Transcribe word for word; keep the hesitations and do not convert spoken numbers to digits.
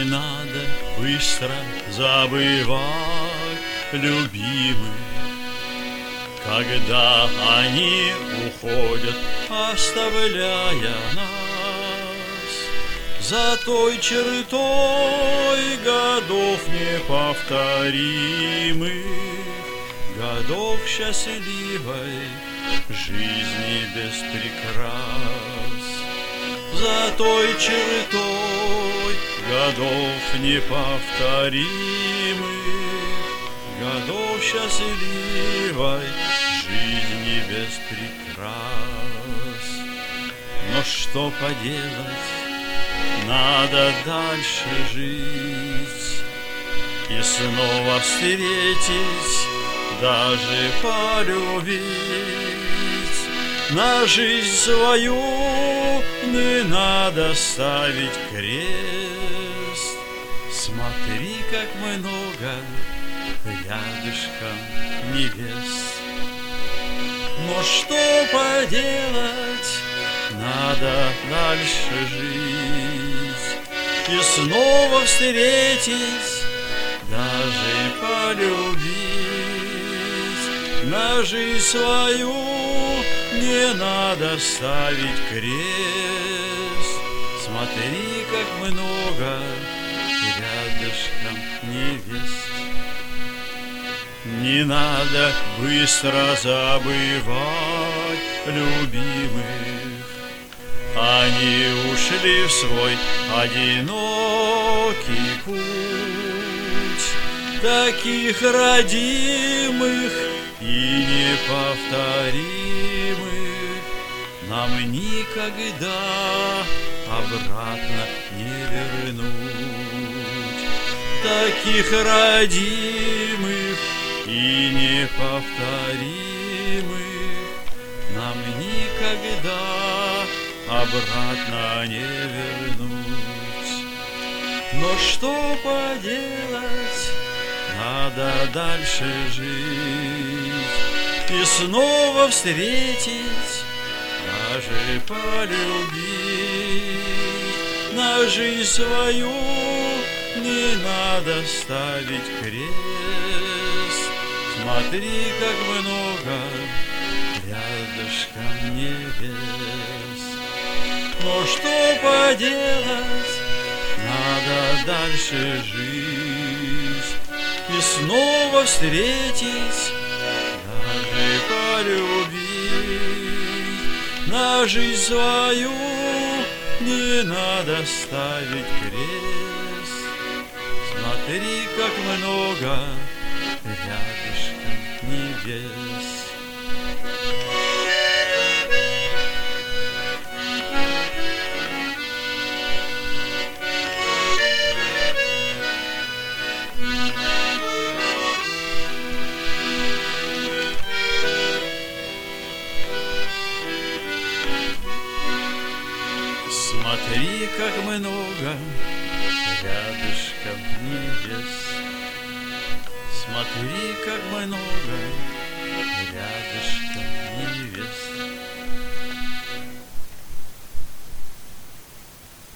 надо быстро забывать любимых, когда они уходят, оставляя нас за той чертой годов неповторимых, годов счастливой жизни без прикрас. За той чертой годов неповторимых, годов счастливой жизни без прикрас. Но что поделать, надо дальше жить и снова встретить, даже полюбить. На жизнь свою не надо ставить крест. Смотри, как много рядышком невест. Но что поделать, надо дальше жить и снова встретить, даже полюбить. На жизнь свою не надо ставить крест. Смотри, как много рядышком невест. Не надо быстро забывать любимых, они ушли в свой одинокий путь. Таких родимых и неповторимых нам никогда обратно не вернуть. Таких родимых и неповторимых нам никогда обратно не вернуть. Но что поделать, надо дальше жить и снова встретить, даже полюбить. На жизнь свою не надо ставить крест. Смотри, как много рядышком невест. Но что поделать, надо дальше жить и снова встретить, даже полюбить. На жизнь свою не надо ставить крест. Смотри, как много рядышком невест. Смотри, как много рядышком невест. Смотри, как много рядышком невест.